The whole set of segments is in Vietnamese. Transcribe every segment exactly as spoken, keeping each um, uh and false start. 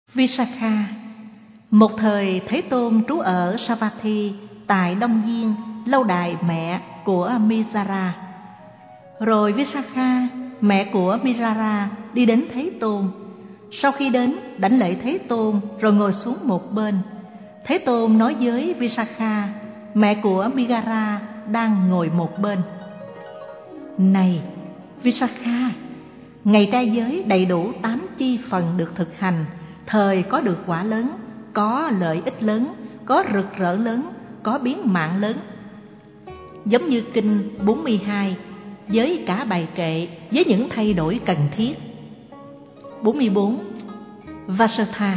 Visakha. Một thời Thế Tôn trú ở Savatthi tại Đông Diên, lâu đài mẹ của Mizara. Rồi Visakha, mẹ của Mizara, đi đến Thế Tôn. Sau khi đến, đảnh lễ Thế Tôn rồi ngồi xuống một bên. Thế Tôn nói với Visakha, mẹ của Migara, đang ngồi một bên: Này Visakha, ngày trai giới đầy đủ tám chi phần được thực hành, thời có được quả lớn, có lợi ích lớn, có rực rỡ lớn, có biến mạng lớn. Giống như kinh bốn mươi hai, với cả bài kệ với những thay đổi cần thiết. bốn mươi bốn. Vasatha.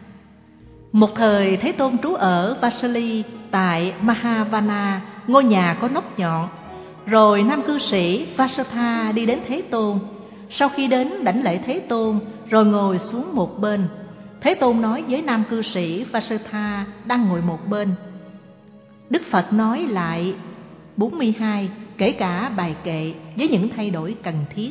Một thời Thế Tôn trú ở Vasali tại Mahavana, ngôi nhà có nóc nhọn. Rồi nam cư sĩ Vasatha đi đến Thế Tôn. Sau khi đến, đảnh lễ Thế Tôn rồi ngồi xuống một bên. Thế Tôn nói với nam cư sĩ Vasatha đang ngồi một bên. Đức Phật nói lại bốn mươi hai, kể cả bài kệ với những thay đổi cần thiết.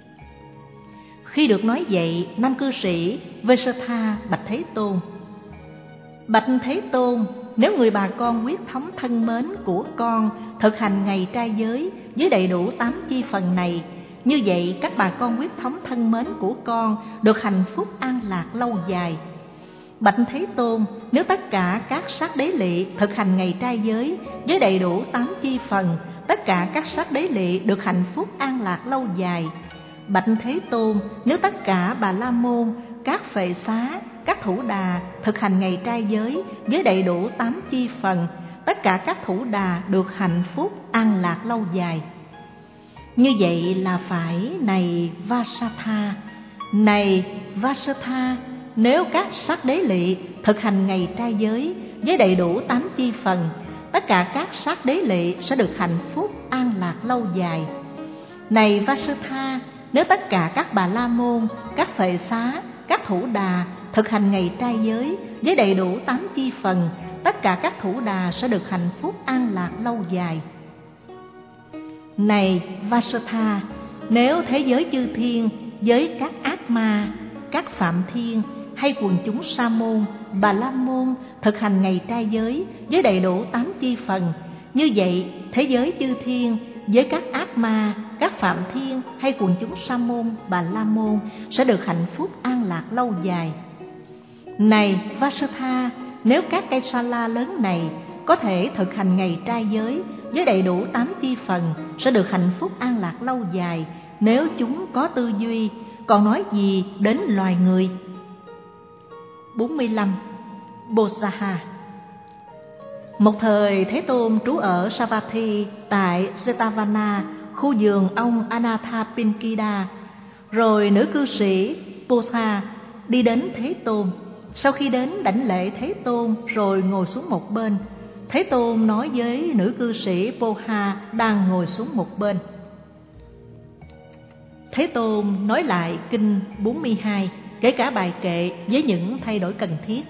Khi được nói vậy, nam cư sĩ Vasatha bạch Thế Tôn: Bạch Thế Tôn, nếu người bà con huyết thống thân mến của con thực hành ngày trai giới với đầy đủ tám chi phần này, như vậy các bà con huyết thống thân mến của con được hạnh phúc an lạc lâu dài. Bạch Thế Tôn, nếu tất cả các sát đế lỵ thực hành ngày trai giới với đầy đủ tám chi phần, tất cả các sát đế lỵ được hạnh phúc an lạc lâu dài. Bạch Thế Tôn, nếu tất cả bà la môn, các phệ xá, các thủ đà thực hành ngày trai giới với đầy đủ tám chi phần, tất cả các thủ đà được hạnh phúc an lạc lâu dài. Như vậy là phải, này Vasatha. Này Vasatha, nếu các sát đế lỵ thực hành ngày trai giới với đầy đủ tám chi phần, tất cả các sát đế lỵ sẽ được hạnh phúc an lạc lâu dài. Này Vasatha, nếu tất cả các bà la môn, các phệ xá, các thủ đà thực hành ngày trai giới với đầy đủ tám chi phần, tất cả các thủ đà sẽ được hạnh phúc an lạc lâu dài. Này Vasatha, nếu thế giới chư thiên với các ác ma, các phạm thiên hay quần chúng sa môn, bà la môn thực hành ngày trai giới với đầy đủ tám chi phần, như vậy thế giới chư thiên với các ác ma, các phạm thiên hay quần chúng sa môn, bà la môn sẽ được hạnh phúc an lạc lâu dài. Này Vasatha, nếu các cây sa la lớn này có thể thực hành ngày trai giới với đầy đủ tám chi phần, sẽ được hạnh phúc an lạc lâu dài nếu chúng có tư duy, còn nói gì đến loài người. bốn mươi lăm. Bossaha. Một thời Thế Tôn trú ở Savatthi tại Jetavana, khu vườn ông Anathapindika. Rồi nữ cư sĩ Bosha đi đến Thế Tôn. Sau khi đến, đảnh lễ Thế Tôn rồi ngồi xuống một bên. Thế Tôn nói với nữ cư sĩ Bosha đang ngồi xuống một bên. Thế Tôn nói lại kinh bốn mươi hai, kể cả bài kệ với những thay đổi cần thiết.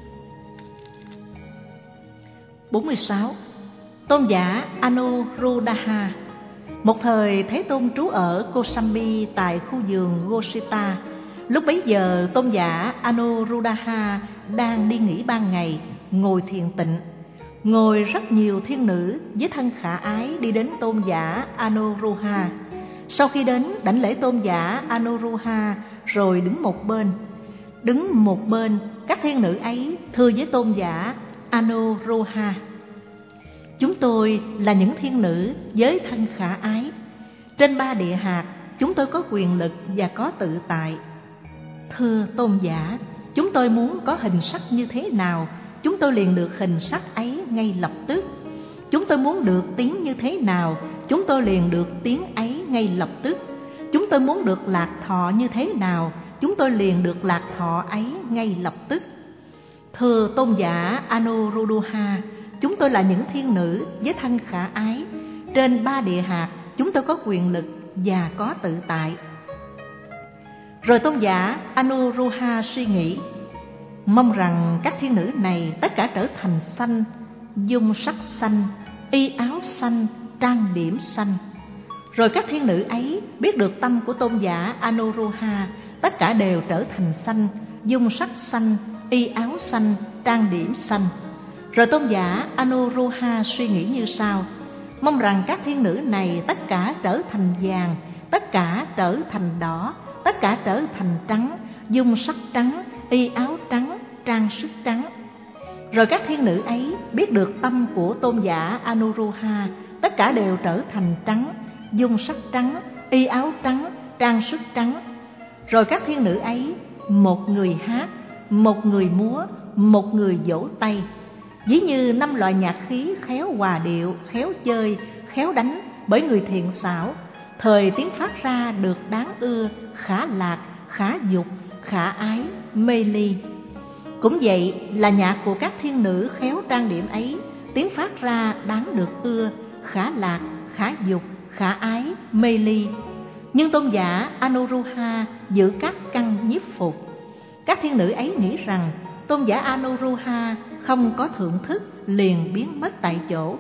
bốn mươi sáu. Tôn giả Anuruddha. Một thời Thế Tôn trú ở Kosambi tại khu vườn Gosita. Lúc bấy giờ tôn giả Anuruddha đang đi nghỉ ban ngày, ngồi thiền tịnh. Ngồi rất nhiều thiên nữ với thân khả ái đi đến tôn giả Anuruddha. Sau khi đến, đảnh lễ tôn giả Anuruddha rồi đứng một bên. Đứng một bên, các thiên nữ ấy thưa với tôn giả Anuruddha: Chúng tôi là những thiên nữ với thân khả ái. Trên ba địa hạt, chúng tôi có quyền lực và có tự tại. Thưa tôn giả, chúng tôi muốn có hình sắc như thế nào, chúng tôi liền được hình sắc ấy ngay lập tức. Chúng tôi muốn được tiếng như thế nào, chúng tôi liền được tiếng ấy ngay lập tức. Chúng tôi muốn được lạc thọ như thế nào, chúng tôi liền được lạc thọ ấy ngay lập tức. Thưa tôn giả Anuruddha, chúng tôi là những thiên nữ với thân khả ái. Trên ba địa hạt, chúng tôi có quyền lực và có tự tại. Rồi tôn giả Anuruddha suy nghĩ: Mong rằng các thiên nữ này tất cả trở thành xanh, dung sắc xanh, y áo xanh, trang điểm xanh. Rồi các thiên nữ ấy biết được tâm của tôn giả Anuruddha, tất cả đều trở thành xanh, dung sắc xanh, y áo xanh, trang điểm xanh. Rồi tôn giả Anuruddha suy nghĩ như sau: mong rằng các thiên nữ này tất cả trở thành vàng, tất cả trở thành đỏ, tất cả trở thành trắng, dung sắc trắng, y áo trắng, trang sức trắng. Rồi các thiên nữ ấy biết được tâm của tôn giả Anuruddha, tất cả đều trở thành trắng, dung sắc trắng, y áo trắng, trang sức trắng. Rồi các thiên nữ ấy, một người hát, một người múa, một người vỗ tay, ví như năm loại nhạc khí khéo hòa điệu, khéo chơi, khéo đánh bởi người thiện xảo, thời tiếng phát ra được đáng ưa, khả lạc, khả dục, khả ái, mê ly. Cũng vậy là nhạc của các thiên nữ khéo trang điểm ấy, tiếng phát ra đáng được ưa, khả lạc, khả dục, khả ái, mê ly. Nhưng tôn giả Anuruddha giữ các căn nhiếp phục. Các thiên nữ ấy nghĩ rằng tôn giả Anuruddha không có thưởng thức, liền biến mất tại chỗ.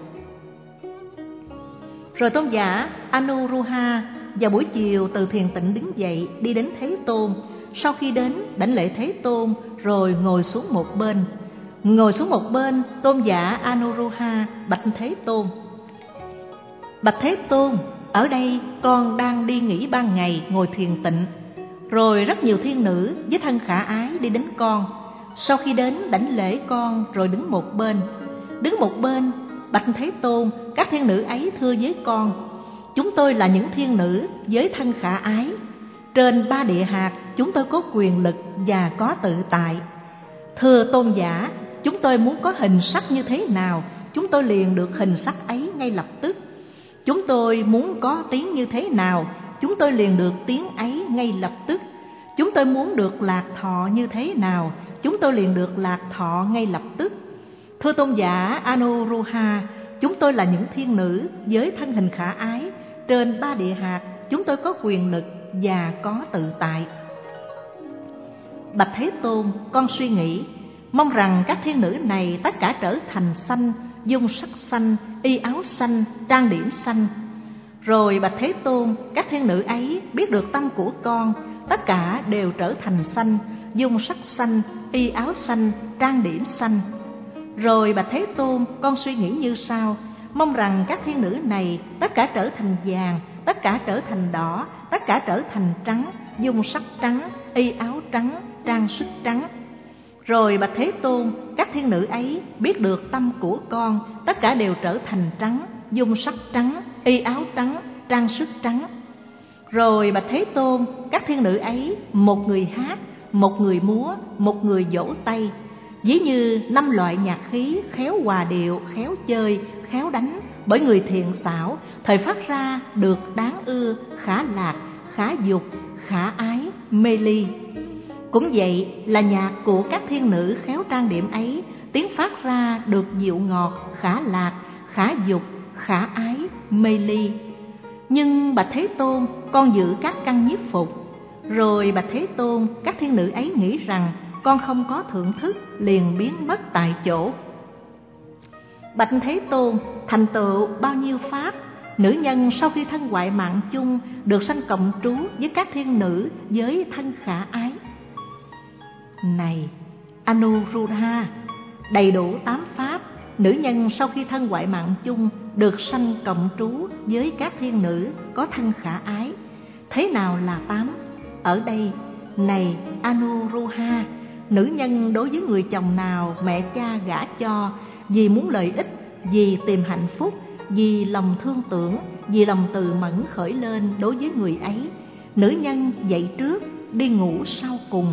Rồi tôn giả Anuruddha vào buổi chiều từ thiền tịnh đứng dậy, đi đến Thế Tôn. Sau khi đến, đảnh lễ Thế Tôn rồi ngồi xuống một bên. Ngồi xuống một bên, tôn giả Anuruddha bạch Thế Tôn: bạch Thế Tôn, ở đây con đang đi nghỉ ban ngày, ngồi thiền tịnh. Rồi rất nhiều thiên nữ với thân khả ái đi đến con. Sau khi đến, đảnh lễ con rồi đứng một bên. Đứng một bên, bạch Thế Tôn, các thiên nữ ấy thưa với con: chúng tôi là những thiên nữ với thân khả ái. Trên ba địa hạt, chúng tôi có quyền lực và có tự tại. Thưa tôn giả, chúng tôi muốn có hình sắc như thế nào, chúng tôi liền được hình sắc ấy ngay lập tức. Chúng tôi muốn có tiếng như thế nào, chúng tôi liền được tiếng ấy ngay lập tức. Chúng tôi muốn được lạc thọ như thế nào, chúng tôi liền được lạc thọ ngay lập tức. Thưa tôn giả Anuruddha, chúng tôi là những thiên nữ với thân hình khả ái. Trên ba địa hạt, chúng tôi có quyền lực và có tự tại. Bạch Thế Tôn, con suy nghĩ, mong rằng các thiên nữ này tất cả trở thành xanh, dung sắc xanh, y áo xanh, trang điểm xanh. Rồi bạch Thế Tôn, các thiên nữ ấy biết được tâm của con, tất cả đều trở thành xanh, dung sắc xanh, y áo xanh, trang điểm xanh. Rồi bạch Thế Tôn, con suy nghĩ như sau: mong rằng các thiên nữ này tất cả trở thành vàng, tất cả trở thành đỏ, tất cả trở thành trắng, dung sắc trắng, y áo trắng, trang sức trắng. Rồi bạch Thế Tôn, các thiên nữ ấy biết được tâm của con, tất cả đều trở thành trắng, dung sắc trắng, y áo trắng, trang sức trắng. Rồi bạch Thế Tôn, các thiên nữ ấy, một người hát, một người múa, một người vỗ tay, ví như năm loại nhạc khí khéo hòa điệu, khéo chơi, khéo đánh bởi người thiện xảo, thời phát ra được đáng ưa, khả lạc, khả dục, khả ái, mê ly. Cũng vậy là nhạc của các thiên nữ khéo trang điểm ấy, tiếng phát ra được dịu ngọt, khả lạc, khả dục, khả ái, mê ly. Nhưng bạch Thế Tôn, con giữ các căn nhiếp phục. Rồi bạch Thế Tôn, các thiên nữ ấy nghĩ rằng con không có thưởng thức, liền biến mất tại chỗ. Bạch Thế Tôn, thành tựu bao nhiêu pháp, nữ nhân sau khi thân hoại mạng chung được sanh cộng trú với các thiên nữ với thân khả ái. Này Anuruddha, đầy đủ tám pháp, nữ nhân sau khi thân hoại mạng chung được sanh cộng trú với các thiên nữ có thân khả ái. Thế nào là tám? Ở đây, này Anuruddha, nữ nhân đối với người chồng nào mẹ cha gả cho, vì muốn lợi ích, vì tìm hạnh phúc, vì lòng thương tưởng, vì lòng từ mẫn khởi lên đối với người ấy, nữ nhân dậy trước, đi ngủ sau cùng.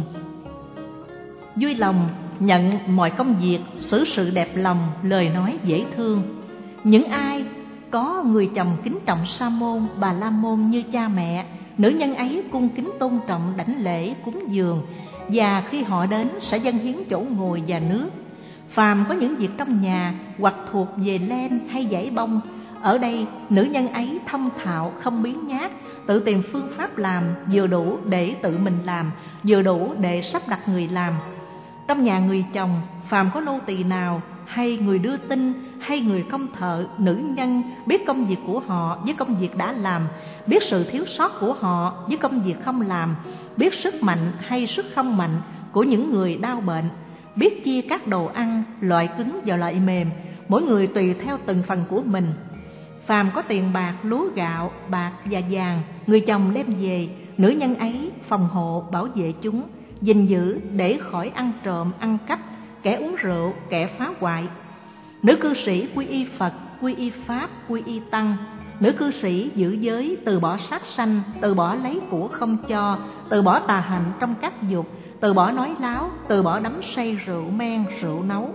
Vui lòng nhận mọi công việc, xử sự đẹp lòng, lời nói dễ thương. Những ai có người chồng kính trọng sa môn, bà la môn như cha mẹ, nữ nhân ấy cung kính tôn trọng đảnh lễ cúng dường, và khi họ đến sẽ dâng hiến chỗ ngồi và nước. Phàm có những việc trong nhà hoặc thuộc về len hay dãy bông, ở đây nữ nhân ấy thông thạo, không biếng nhác, tự tìm phương pháp làm, vừa đủ để tự mình làm, vừa đủ để sắp đặt người làm. Trong nhà người chồng, phàm có nô tỳ nào hay người đưa tin hay người công thợ, nữ nhân biết công việc của họ với công việc đã làm, biết sự thiếu sót của họ với công việc không làm, biết sức mạnh hay sức không mạnh của những người đau bệnh, biết chia các đồ ăn, loại cứng và loại mềm, mỗi người tùy theo từng phần của mình. Phàm có tiền bạc, lúa gạo, bạc và vàng, người chồng đem về, nữ nhân ấy phòng hộ bảo vệ chúng, gìn giữ để khỏi ăn trộm, ăn cắp, kẻ uống rượu, kẻ phá hoại. Nữ cư sĩ quy y Phật, quy y Pháp, quy y Tăng. Nữ cư sĩ giữ giới, từ bỏ sát sanh, từ bỏ lấy của không cho, từ bỏ tà hạnh trong các dục, từ bỏ nói láo, từ bỏ đắm say rượu men, rượu nấu.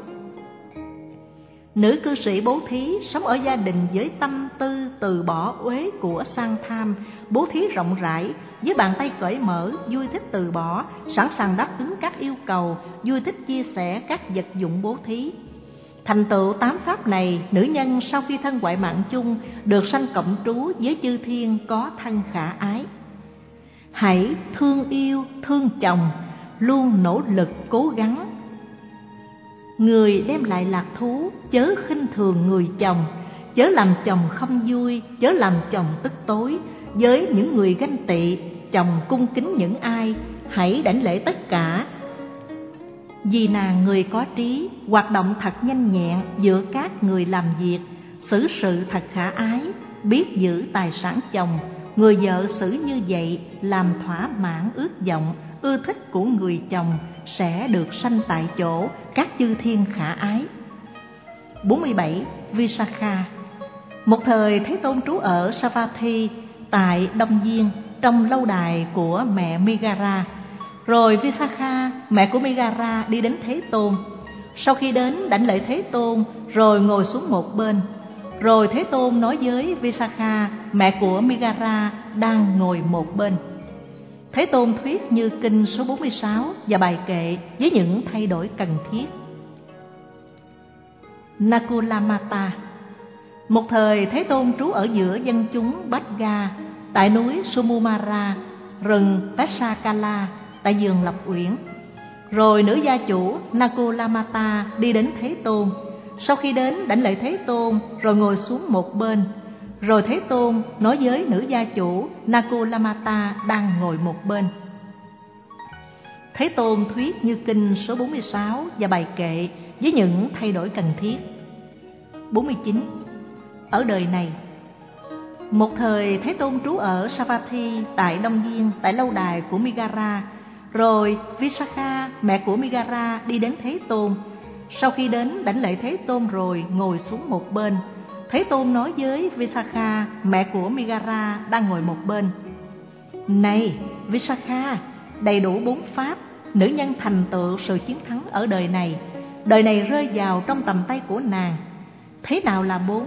Nữ cư sĩ bố thí sống ở gia đình với tâm tư từ bỏ uế của sang tham, bố thí rộng rãi, với bàn tay cởi mở, vui thích từ bỏ, sẵn sàng đáp ứng các yêu cầu, vui thích chia sẻ các vật dụng bố thí. Thành tựu tám pháp này, nữ nhân sau khi thân ngoại mạng chung được sanh cộng trú với chư thiên có thân khả ái. Hãy thương yêu, thương chồng, luôn nỗ lực cố gắng. Người đem lại lạc thú, chớ khinh thường người chồng, chớ làm chồng không vui, chớ làm chồng tức tối. Với những người ganh tị, chồng cung kính những ai, hãy đảnh lễ tất cả. Vì nàng người có trí, hoạt động thật nhanh nhẹn giữa các người làm việc, xử sự thật khả ái, biết giữ tài sản chồng. Người vợ xử như vậy làm thỏa mãn ước vọng, ưa thích của người chồng, sẽ được sanh tại chỗ các chư thiên khả ái. bốn mươi bảy. Visakha. Một thời Thế Tôn trú ở Savatthi tại Đông Diên, trong lâu đài của mẹ Megara. Rồi Visakha, mẹ của Megara, đi đến Thế Tôn. Sau khi đến đảnh lễ Thế Tôn, rồi ngồi xuống một bên. Rồi Thế Tôn nói với Visakha, mẹ của Megara, đang ngồi một bên. Thế Tôn thuyết như kinh số bốn mươi sáu và bài kệ với những thay đổi cần thiết. Nakulamata. Một thời Thế Tôn trú ở giữa dân chúng Bhatga, tại núi Sumumara, rừng Vessakala, tại vườn Lộc Uyển. Rồi nữ gia chủ Nakulamata đi đến Thế Tôn. Sau khi đến đảnh lễ Thế Tôn, rồi ngồi xuống một bên. Rồi Thế Tôn nói với nữ gia chủ Nakulamata đang ngồi một bên. Thế Tôn thuyết như kinh số bốn mươi sáu và bài kệ với những thay đổi cần thiết. bốn mươi chín. Ở đời này, một thời Thế Tôn trú ở Savatthi tại Đông Diên, tại lâu đài của Megara. Rồi Visakha, mẹ của Megara, đi đến Thế Tôn. Sau khi đến đảnh lễ Thế Tôn rồi ngồi xuống một bên. Thế Tôn nói với Visakha, mẹ của Megara, đang ngồi một bên. Này Visakha, đầy đủ bốn pháp, nữ nhân thành tựu sự chiến thắng ở đời này. Đời này rơi vào trong tầm tay của nàng. Thế nào là bốn?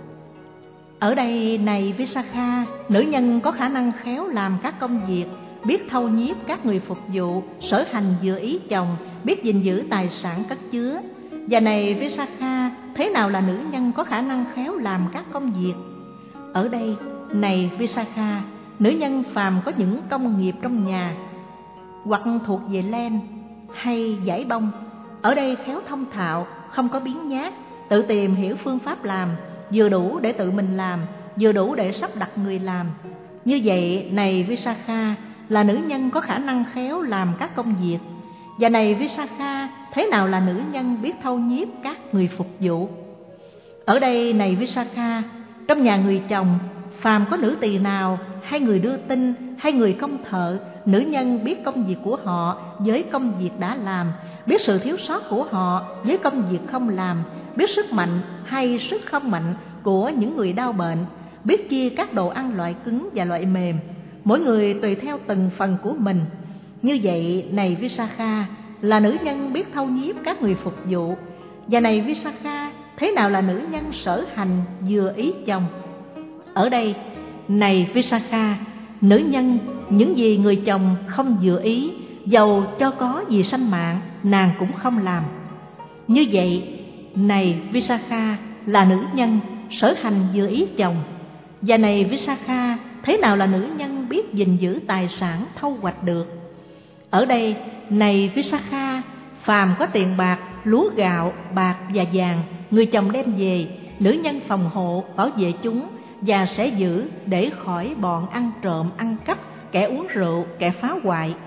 Ở đây này Visakha, nữ nhân có khả năng khéo làm các công việc, biết thâu nhiếp các người phục vụ, sở hành vừa ý chồng, biết gìn giữ tài sản cất chứa. Và này Visakha, thế nào là nữ nhân có khả năng khéo làm các công việc? Ở đây này Visakha, nữ nhân phàm có những công nghiệp trong nhà, hoặc thuộc về len hay giải bông, ở đây khéo thông thạo, không có biến nhát, tự tìm hiểu phương pháp làm, vừa đủ để tự mình làm, vừa đủ để sắp đặt người làm. Như vậy này Visakha, là nữ nhân có khả năng khéo làm các công việc. Và này Visakha, thế nào là nữ nhân biết thâu nhiếp các người phục vụ? Ở đây này Visakha, trong nhà người chồng, phàm có nữ tỳ nào, hay người đưa tin, hay người công thợ, nữ nhân biết công việc của họ với công việc đã làm, biết sự thiếu sót của họ với công việc không làm, biết sức mạnh hay sức không mạnh của những người đau bệnh, biết chia các đồ ăn loại cứng và loại mềm, mỗi người tùy theo từng phần của mình. Như vậy này Visakha, là nữ nhân biết thâu nhiếp các người phục vụ. Và này Visakha, thế nào là nữ nhân sở hành vừa ý chồng? Ở đây này Visakha, nữ nhân những gì người chồng không vừa ý, dầu cho có gì sanh mạng, nàng cũng không làm. Như vậy này Visakha, là nữ nhân sở hành vừa ý chồng. Và này Visakha, thế nào là nữ nhân biết gìn giữ tài sản thâu hoạch được? Ở đây này Visakha, phàm có tiền bạc, lúa gạo, bạc và vàng, người chồng đem về, nữ nhân phòng hộ bảo vệ chúng, và sẽ giữ để khỏi bọn ăn trộm, ăn cắp, kẻ uống rượu, kẻ phá hoại.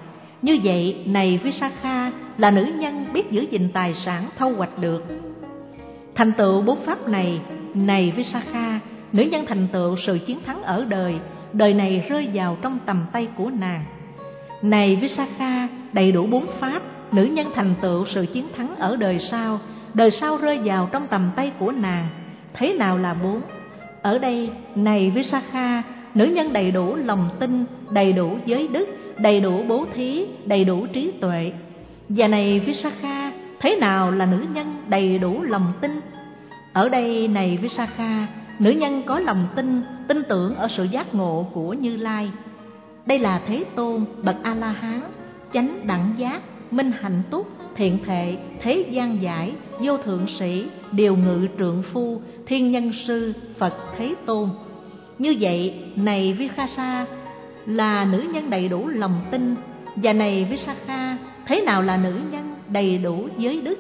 Như vậy, này Visakha, là nữ nhân biết giữ gìn tài sản thâu hoạch được. Thành tựu bốn pháp này, này Visakha, nữ nhân thành tựu sự chiến thắng ở đời, đời này rơi vào trong tầm tay của nàng. Này Visakha, đầy đủ bốn pháp, nữ nhân thành tựu sự chiến thắng ở đời sau, đời sau rơi vào trong tầm tay của nàng. Thế nào là bốn? Ở đây, này Visakha, nữ nhân đầy đủ lòng tin, đầy đủ giới đức, đầy đủ bố thí, đầy đủ trí tuệ. Và này Visakha, thế nào là nữ nhân đầy đủ lòng tin? Ở đây, này Visakha, nữ nhân có lòng tin, tin tưởng ở sự giác ngộ của Như Lai. Đây là Thế Tôn, bậc A-la-hán, chánh đẳng giác, minh hạnh túc, thiện thệ, thế gian giải, vô thượng sĩ, điều ngự trượng phu, thiên nhân sư, Phật Thế Tôn. Như vậy, này Visakha, là nữ nhân đầy đủ lòng tin. Và này Visakha, thế nào là nữ nhân đầy đủ giới đức?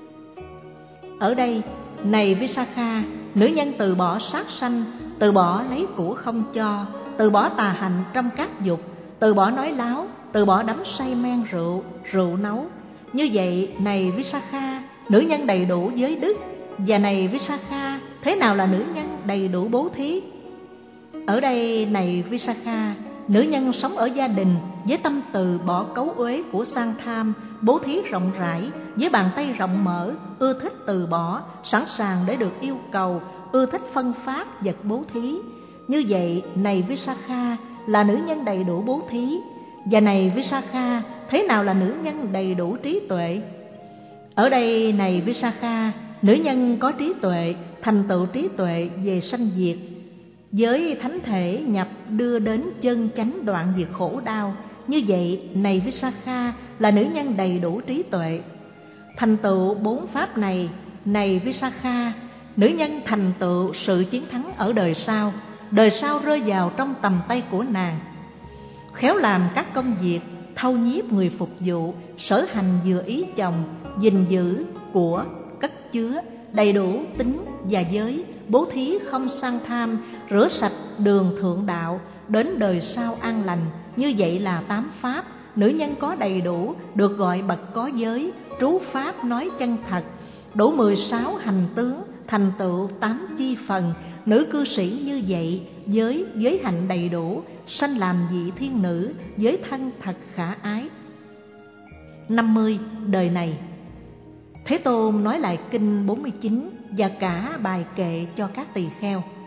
Ở đây, này Visakha, nữ nhân từ bỏ sát sanh, từ bỏ lấy của không cho, từ bỏ tà hạnh trong các dục, từ bỏ nói láo, từ bỏ đắm say men rượu, rượu nấu. Như vậy, này Visakha, nữ nhân đầy đủ giới đức. Và này Visakha, thế nào là nữ nhân đầy đủ bố thí? Ở đây, này Visakha, nữ nhân sống ở gia đình với tâm từ bỏ cấu uế của sang tham, bố thí rộng rãi, với bàn tay rộng mở, ưa thích từ bỏ, sẵn sàng để được yêu cầu, ưa thích phân phát vật bố thí. Như vậy, này Visakha, là nữ nhân đầy đủ bố thí. Và này Visakha, thế nào là nữ nhân đầy đủ trí tuệ? Ở đây, này Visakha, nữ nhân có trí tuệ, thành tựu trí tuệ về sanh diệt, với thánh thể nhập đưa đến chân chánh đoạn diệt khổ đau. Như vậy, này Visakha, là nữ nhân đầy đủ trí tuệ. Thành tựu bốn pháp này, này Visakha, nữ nhân thành tựu sự chiến thắng ở đời sau, đời sau rơi vào trong tầm tay của nàng. Khéo làm các công việc, thâu nhiếp người phục vụ, sở hành vừa ý chồng, gìn giữ của cất chứa, đầy đủ tính và giới, bố thí không sang tham, rửa sạch đường thượng đạo, đến đời sau an lành. Như vậy là tám pháp, nữ nhân có đầy đủ, được gọi bậc có giới, trú pháp nói chân thật, đủ mười sáu hành tướng, thành tựu tám chi phần. Nữ cư sĩ như vậy, giới giới hạnh đầy đủ, sanh làm vị thiên nữ, giới thân thật khả ái. năm mươi. Đời này. Thế Tôn nói lại kinh bốn mươi chín và cả bài kệ cho các tỳ kheo.